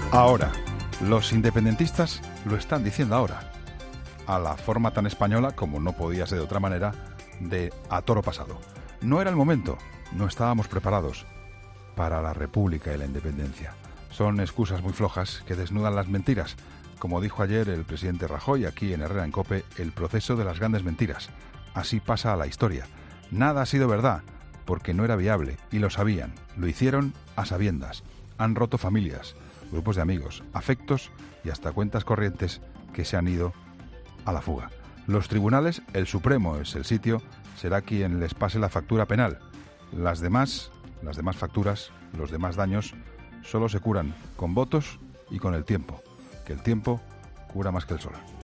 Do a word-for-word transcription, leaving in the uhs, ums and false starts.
Ahora, los independentistas lo están diciendo ahora, a la forma tan española, como no podía ser de otra manera, de a toro pasado. No era el momento, no estábamos preparados para la república y la independencia. Son excusas muy flojas que desnudan las mentiras. Como dijo ayer el presidente Rajoy aquí en Herrera en Cope, el proceso de las grandes mentiras. Así pasa a la historia. Nada ha sido verdad, porque no era viable, y lo sabían. Lo hicieron a sabiendas. Han roto familias, grupos de amigos, afectos y hasta cuentas corrientes que se han ido a la fuga. Los tribunales, el Supremo es el sitio, será quien les pase la factura penal. Las demás, las demás facturas, los demás daños, solo se curan con votos y con el tiempo, que el tiempo cura más que el sol.